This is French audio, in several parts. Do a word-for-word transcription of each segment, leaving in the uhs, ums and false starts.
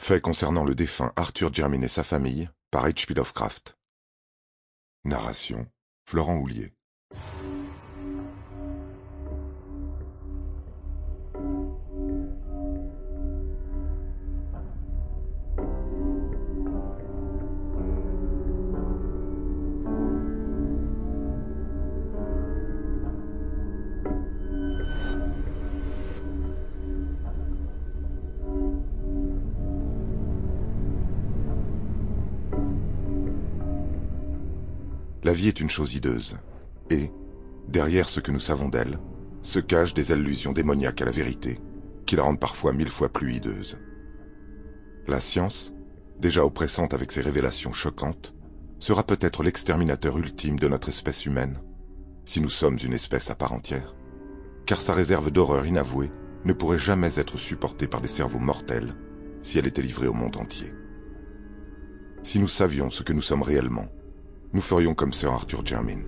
Fait concernant le défunt Arthur Jermyn et sa famille, par H P Lovecraft. Narration, Florent Houlier. La vie est une chose hideuse, et, derrière ce que nous savons d'elle, se cachent des allusions démoniaques à la vérité, qui la rendent parfois mille fois plus hideuse. La science, déjà oppressante avec ses révélations choquantes, sera peut-être l'exterminateur ultime de notre espèce humaine, si nous sommes une espèce à part entière, car sa réserve d'horreur inavouée ne pourrait jamais être supportée par des cerveaux mortels si elle était livrée au monde entier. Si nous savions ce que nous sommes réellement, nous ferions comme Sir Arthur Jermyn.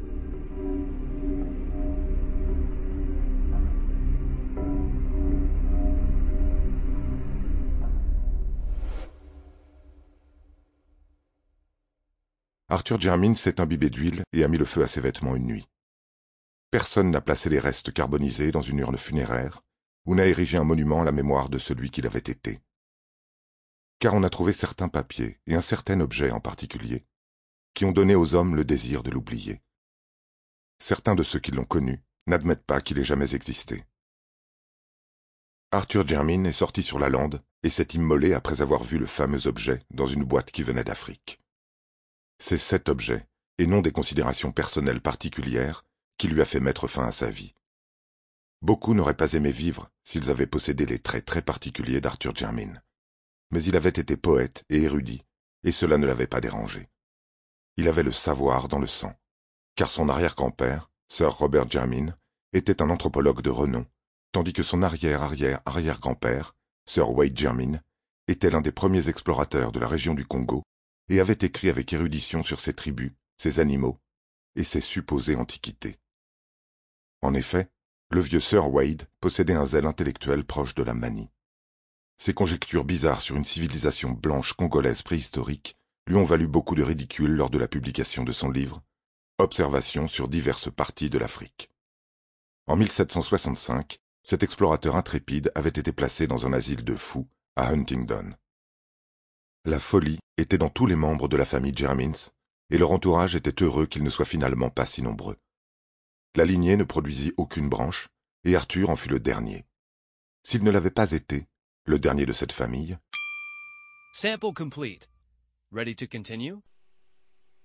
Arthur Jermyn s'est imbibé d'huile et a mis le feu à ses vêtements une nuit. Personne n'a placé les restes carbonisés dans une urne funéraire ou n'a érigé un monument à la mémoire de celui qu'il avait été. Car on a trouvé certains papiers, et un certain objet en particulier, qui ont donné aux hommes le désir de l'oublier. Certains de ceux qui l'ont connu n'admettent pas qu'il ait jamais existé. Arthur Jermyn est sorti sur la lande et s'est immolé après avoir vu le fameux objet dans une boîte qui venait d'Afrique. C'est cet objet, et non des considérations personnelles particulières, qui lui a fait mettre fin à sa vie. Beaucoup n'auraient pas aimé vivre s'ils avaient possédé les traits très particuliers d'Arthur Jermyn. Mais il avait été poète et érudit, et cela ne l'avait pas dérangé. Il avait le savoir dans le sang, car son arrière-grand-père, Sir Robert Jermyn, était un anthropologue de renom, tandis que son arrière-arrière-arrière-grand-père, Sir Wade Jermyn, était l'un des premiers explorateurs de la région du Congo et avait écrit avec érudition sur ses tribus, ses animaux et ses supposées antiquités. En effet, le vieux Sir Wade possédait un zèle intellectuel proche de la manie. Ses conjectures bizarres sur une civilisation blanche congolaise préhistorique lui ont valu beaucoup de ridicule lors de la publication de son livre « Observations sur diverses parties de l'Afrique ». En mille sept cent soixante-cinq, cet explorateur intrépide avait été placé dans un asile de fous à Huntingdon. La folie était dans tous les membres de la famille Jermyns, et leur entourage était heureux qu'ils ne soient finalement pas si nombreux. La lignée ne produisit aucune branche, et Arthur en fut le dernier. S'il ne l'avait pas été, le dernier de cette famille, Sample complete. Ready to continue?